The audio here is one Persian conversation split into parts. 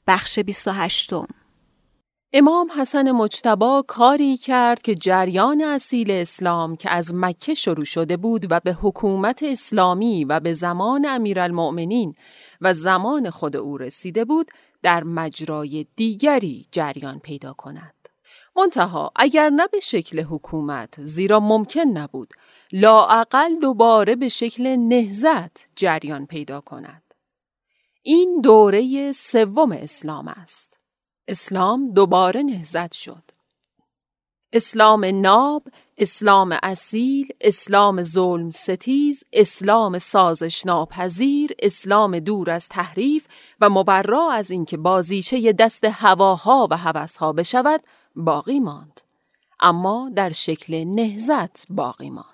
بخش 28. امام حسن مجتبی کاری کرد که جریان اصیل اسلام که از مکه شروع شده بود و به حکومت اسلامی و به زمان امیرالمؤمنین و زمان خود او رسیده بود در مجرای دیگری جریان پیدا کند. منتها اگر نه به شکل حکومت، زیرا ممکن نبود، لااقل دوباره به شکل نهضت جریان پیدا کند. این دوره سوم اسلام است. اسلام دوباره نهضت شد. اسلام ناب، اسلام اصیل، اسلام ظلم ستیز، اسلام سازش ناپذیر، اسلام دور از تحریف و مبرا از اینکه بازیچه دست هواها و هوسها بشود باقی ماند، اما در شکل نهضت باقی ماند.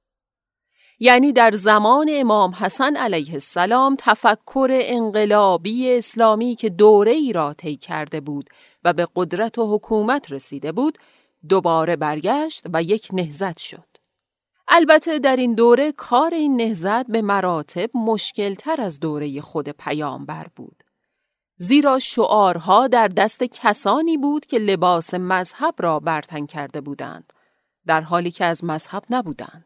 یعنی در زمان امام حسن علیه السلام تفکر انقلابی اسلامی که دوره‌ای را طی کرده بود و به قدرت و حکومت رسیده بود دوباره برگشت و یک نهضت شد. البته در این دوره کار این نهضت به مراتب مشکل‌تر از دوره خود پیامبر بود، زیرا شعارها در دست کسانی بود که لباس مذهب را برتن کرده بودند، در حالی که از مذهب نبودند.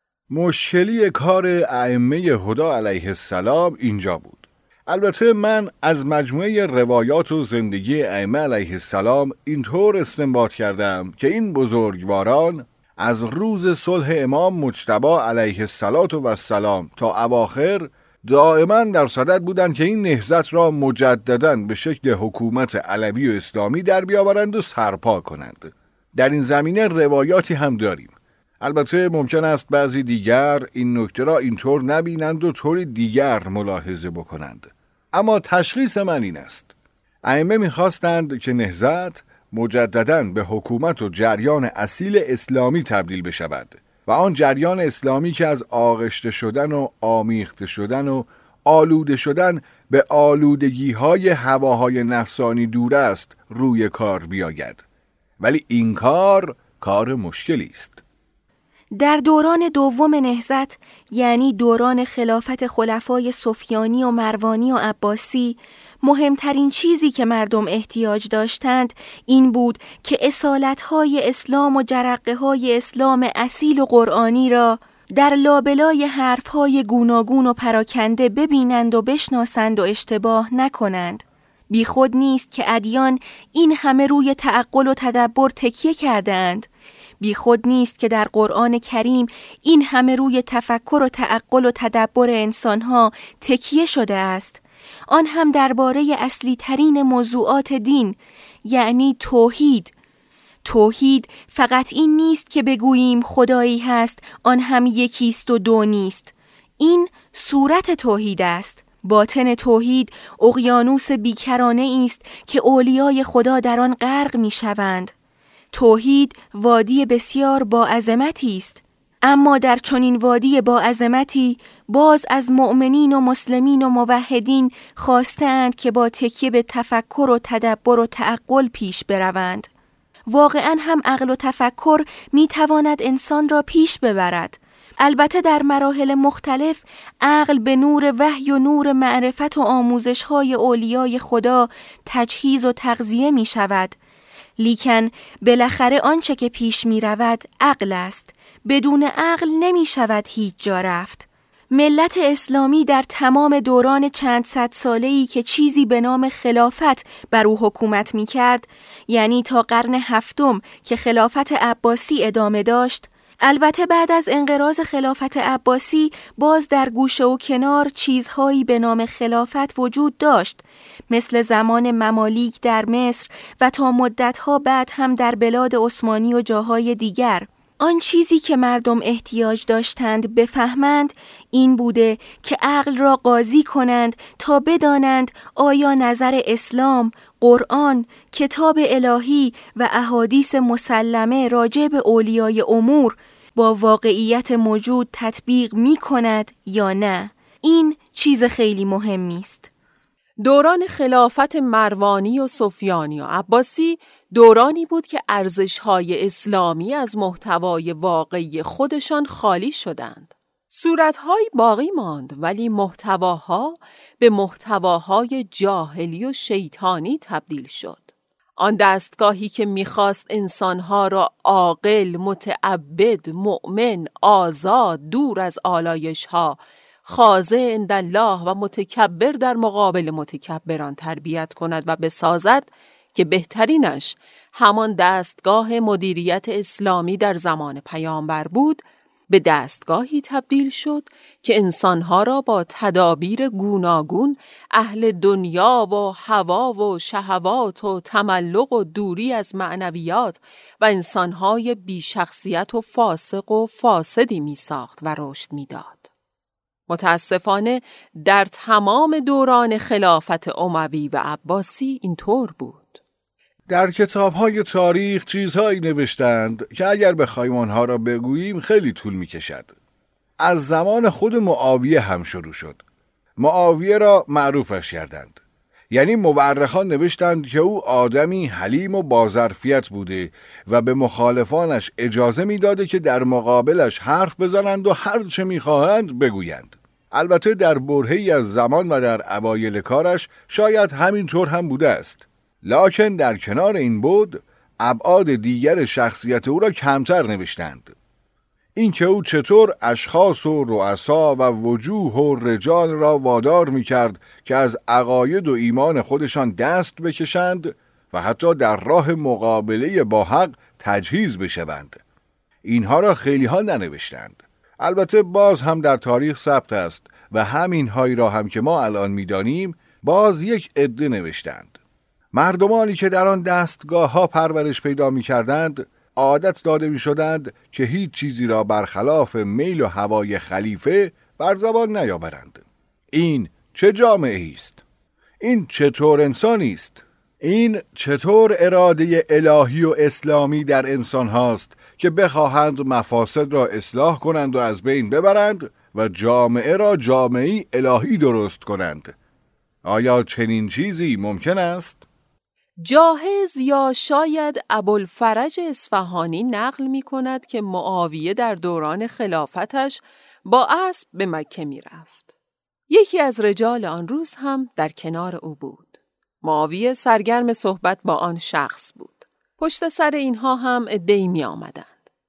مشکلی کار ائمه هدی علیه السلام اینجا بود. البته من از مجموعه روایات و زندگی ائمه علیه السلام اینطور استنباط کردم که این بزرگواران از روز صلح امام مجتبی علیه السلام تا اواخر دائما در صدد بودند که این نهضت را مجدداً به شکل حکومت علوی و اسلامی در بیاورند و سرپا کنند. در این زمینه روایاتی هم داریم. البته ممکن است بعضی دیگر این نکته را اینطور نبینند و طوری دیگر ملاحظه بکنند. اما تشخیص من این است: ائمه می‌خواستند که نهضت مجدداً به حکومت و جریان اصیل اسلامی تبدیل بشود و آن جریان اسلامی که از آغشته شدن و آمیخته شدن و آلوده شدن به آلودگی‌های هواهای نفسانی دور است روی کار بیاید. ولی این کار مشکلی است. در دوران دوم نهضت، یعنی دوران خلافت خلفای سفیانی و مروانی و عباسی، مهمترین چیزی که مردم احتیاج داشتند این بود که اصالت‌های اسلام و جرقه‌های اسلام اصیل و قرآنی را در لابلای حرف‌های گوناگون و پراکنده ببینند و بشناسند و اشتباه نکنند. بی خود نیست که ادیان این همه روی تعقل و تدبر تکیه کردند. بی خود نیست که در قرآن کریم این همه روی تفکر و تعقل و تدبر انسانها تکیه شده است. آن هم درباره اصلی ترین موضوعات دین، یعنی توحید. توحید فقط این نیست که بگوییم خدایی هست، آن هم یکیست و دو نیست. این صورت توحید است. باطن توحید اقیانوس بیکرانه است که اولیای خدا در آن غرق می شوند. توحید وادی بسیار با عظمتی است، اما در چنین وادی با عظمتی باز از مؤمنین و مسلمین و موحدین خواستند که با تکیه به تفکر و تدبر و تعقل پیش بروند. واقعاً هم عقل و تفکر می تواند انسان را پیش ببرد. البته در مراحل مختلف عقل به نور وحی و نور معرفت و آموزش‌های اولیای خدا تجهیز و تغذیه می شود. لیکن بالاخره آنچه که پیش می رود عقل است. بدون عقل نمی شود هیچ جا رفت. ملت اسلامی در تمام دوران چند صد ساله‌ای که چیزی به نام خلافت بر او حکومت می کرد، یعنی تا قرن هفتم که خلافت عباسی ادامه داشت، البته بعد از انقراض خلافت عباسی باز در گوشه و کنار چیزهایی به نام خلافت وجود داشت، مثل زمان ممالیک در مصر و تا مدتها بعد هم در بلاد عثمانی و جاهای دیگر. آن چیزی که مردم احتیاج داشتند بفهمند این بوده که عقل را قاضی کنند تا بدانند آیا نظر اسلام، قرآن، کتاب الهی و احادیث مسلمه راجع به اولیای امور با واقعیت موجود تطبیق می کند یا نه. این چیز خیلی مهمی است. دوران خلافت مروانی و سفیانی و عباسی دورانی بود که ارزش‌های اسلامی از محتوای واقعی خودشان خالی شدند. صورت‌هایی باقی ماند ولی محتواها به محتواهای جاهلی و شیطانی تبدیل شد. آن دستگاهی که می‌خواست انسانها را عاقل، متعبد، مؤمن، آزاد، دور از آلایش‌ها، خاضع عندالله و متکبر در مقابل متکبران تربیت کند و بسازد که بهترینش همان دستگاه مدیریت اسلامی در زمان پیامبر بود، به دستگاهی تبدیل شد که انسانها را با تدابیر گوناگون اهل دنیا و هوا و شهوات و تملق و دوری از معنویات و انسانهای بیشخصیت و فاسق و فاسدی می ساخت و رشد می داد. متاسفانه در تمام دوران خلافت اموی و عباسی اینطور بود. در کتاب‌های تاریخ چیزهایی نوشتند که اگر بخوایم آنها را بگوییم خیلی طول می‌کشد. از زمان خود معاویه هم شروع شد. معاویه را معروفش کردند. یعنی مورخان نوشتند که او آدمی حلیم و باظرفیت بوده و به مخالفانش اجازه می‌داده که در مقابلش حرف بزنند و هر چه می‌خواهند بگویند. البته در برهه‌ای از زمان و در اوایل کارش شاید همینطور هم بوده است. لکن در کنار این بود ابعاد دیگر شخصیت او را کمتر نوشتند. این که او چطور اشخاص و رؤسا و وجوه و رجال را وادار می کرد که از عقاید و ایمان خودشان دست بکشند و حتی در راه مقابله با حق تجهیز بشوند. اینها را خیلی ها ننوشتند. البته باز هم در تاریخ ثبت است و همین هایی را هم که ما الان می دانیم باز یک عده نوشتند. مردمانی که در آن دستگاه ها پرورش پیدا می کردند عادت داده می شدند که هیچ چیزی را برخلاف میل و هوای خلیفه بر زبان نیاورند. این چه جامعه است؟ این چطور انسانی است؟ این چطور اراده الهی و اسلامی در انسان هاست که بخواهند مفاسد را اصلاح کنند و از بین ببرند و جامعه را جامعه‌ای الهی درست کنند؟ آیا چنین چیزی ممکن است؟ جاهز یا شاید ابوالفرج اصفهانی نقل می کند که معاویه در دوران خلافتش با اسب به مکه می رفت. یکی از رجال آن روز هم در کنار او بود. معاویه سرگرم صحبت با آن شخص بود. پشت سر اینها هم عده‌ای می آمدند.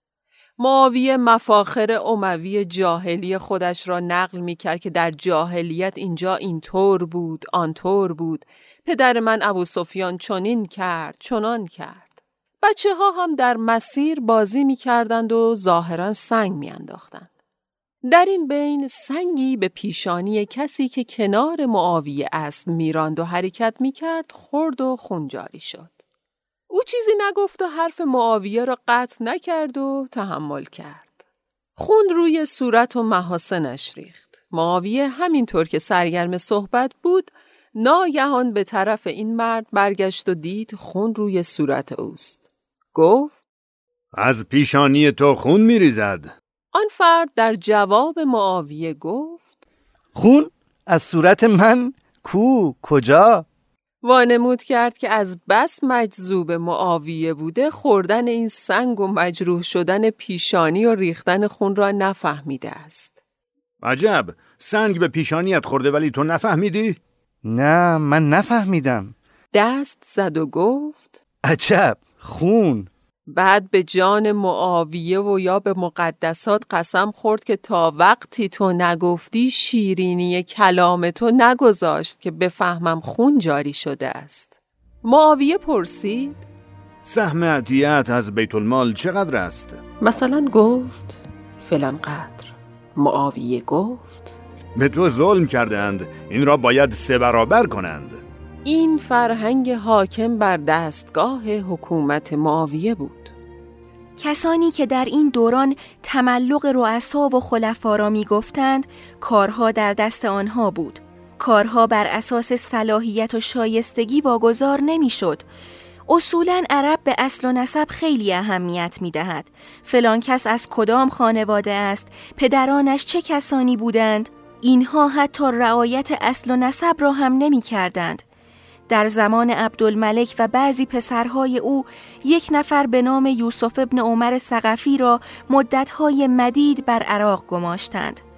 معاویه مفاخر اموی جاهلی خودش را نقل می کرد که در جاهلیت اینجا اینطور بود، آنطور بود. پدر من ابوسفیان چنین کرد، چنان کرد. بچه ها هم در مسیر بازی می کردند و ظاهرا سنگ می انداختند. در این بین سنگی به پیشانی کسی که کنار معاویه اسب میراند و حرکت می کرد خورد و خون جاری شد. او چیزی نگفت و حرف معاویه را قطع نکرد و تحمل کرد. خون روی صورت و محاسنش ریخت. معاویه همینطور که سرگرم صحبت بود ناگهان به طرف این مرد برگشت و دید خون روی صورت اوست. گفت: از پیشانی تو خون میریزد. آن فرد در جواب معاویه گفت: خون؟ از صورت من؟ کجا؟ وانمود کرد که از بس مجذوب معاویه بوده خوردن این سنگ و مجروح شدن پیشانی و ریختن خون را نفهمیده است. عجب، سنگ به پیشانیت خورده ولی تو نفهمیدی؟ نه، من نفهمیدم. دست زد و گفت: عجب، خون. بعد به جان معاویه و یا به مقدسات قسم خورد که تا وقتی تو نگفتی شیرینی کلام تو نگذاشت که بفهمم خون جاری شده است. معاویه پرسید: سهم عطیت از بیت المال چقدر است؟ مثلا گفت فلان قدر. معاویه گفت: به تو ظلم کردند، این را باید 3 برابر کنند. این فرهنگ حاکم بر دستگاه حکومت معاویه بود. کسانی که در این دوران تملق رؤسا و خلفا را می گفتند، کارها در دست آنها بود. کارها بر اساس صلاحیت و شایستگی واگذار نمی شد. اصولاً عرب به اصل و نسب خیلی اهمیت می دهد. فلان کس از کدام خانواده است، پدرانش چه کسانی بودند، اینها حتی رعایت اصل و نسب را هم نمی کردند. در زمان عبدالملک و بعضی پسرهای او 1 نفر به نام یوسف ابن عمر ثقفی را مدتهای مدید بر عراق گماشتند.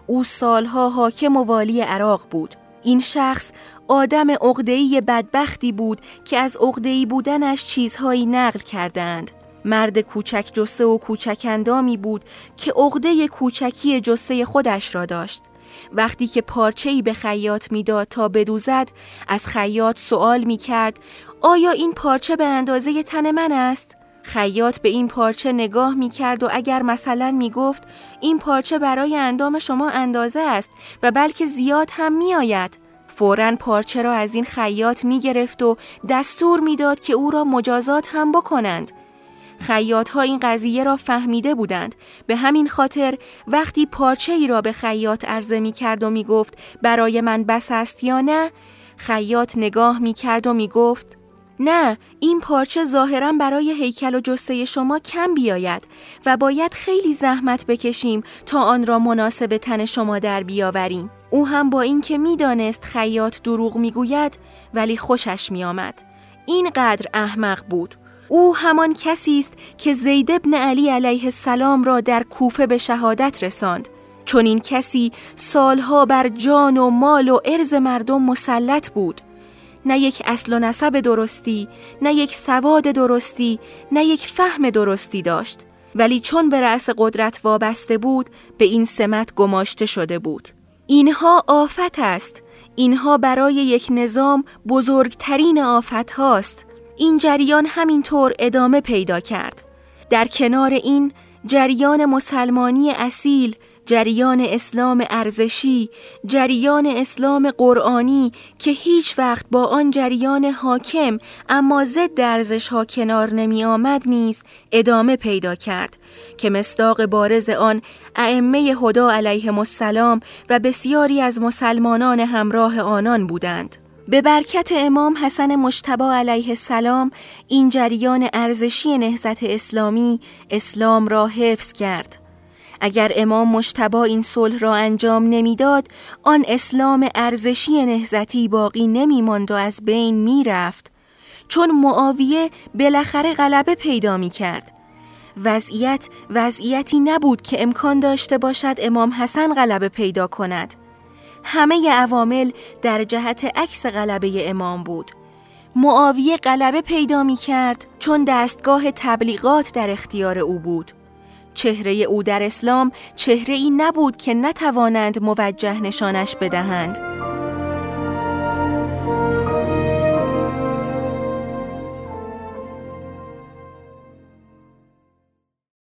او سالها حاکم و والی عراق بود. این شخص آدم عقده‌ای بدبختی بود که از عقده‌ای بودنش چیزهایی نقل کردند. مرد کوچک جثه و کوچک اندامی بود که عقده کوچکی جثه خودش را داشت. وقتی که پارچه‌ای به خیاط میداد تا بدوزد، از خیاط سوال می‌کرد آیا این پارچه به اندازه تن من است؟ خیاط به این پارچه نگاه می‌کرد و اگر مثلا می‌گفت این پارچه برای اندام شما اندازه است و بلکه زیاد هم می‌آید، فوراً پارچه را از این خیاط می‌گرفت و دستور می‌داد که او را مجازات هم بکنند. خیاط‌ها این قضیه را فهمیده بودند. به همین خاطر وقتی پارچه‌ای را به خیاط عرضه می‌کرد و می‌گفت برای من بس است یا نه، خیاط نگاه می‌کرد و می‌گفت نه، این پارچه ظاهراً برای هیکل و جثه شما کم بیاید و باید خیلی زحمت بکشیم تا آن را مناسب تن شما در بیاوریم. او هم با اینکه می‌دانست خیاط دروغ می‌گوید ولی خوشش می‌آمد. اینقدر احمق بود. او همان کسی است که زید بن علی علیه السلام را در کوفه به شهادت رساند. چون این کسی سالها بر جان و مال و عرض مردم مسلط بود. نه یک اصل و نسب درستی، نه یک سواد درستی، نه یک فهم درستی داشت. ولی چون به رأس قدرت وابسته بود، به این سمت گماشته شده بود. اینها آفت است. اینها برای یک نظام بزرگترین آفت هاست. این جریان همینطور ادامه پیدا کرد. در کنار این جریان مسلمانی اصیل، جریان اسلام ارزشی، جریان اسلام قرآنی که هیچ وقت با آن جریان حاکم اما ضد ارزش‌ها کنار نمی آمد نیز ادامه پیدا کرد که مصداق بارز آن ائمه هدی علیهم السلام و بسیاری از مسلمانان همراه آنان بودند. به برکت امام حسن مجتبی علیه السلام این جریان ارزشی نهضت اسلامی اسلام را حفظ کرد. اگر امام مجتبی این صلح را انجام نمیداد، آن اسلام ارزشی نهضتی باقی نمی ماند و از بین می رفت. چون معاویه بالاخره غلبه پیدا می کرد. وضعیتی نبود که امکان داشته باشد امام حسن غلبه پیدا کند. همه عوامل در جهت عکس غلبه امام بود. معاویه غلبه پیدا می کرد چون دستگاه تبلیغات در اختیار او بود. چهره او در اسلام چهره‌ای نبود که نتوانند موجه نشانش بدهند.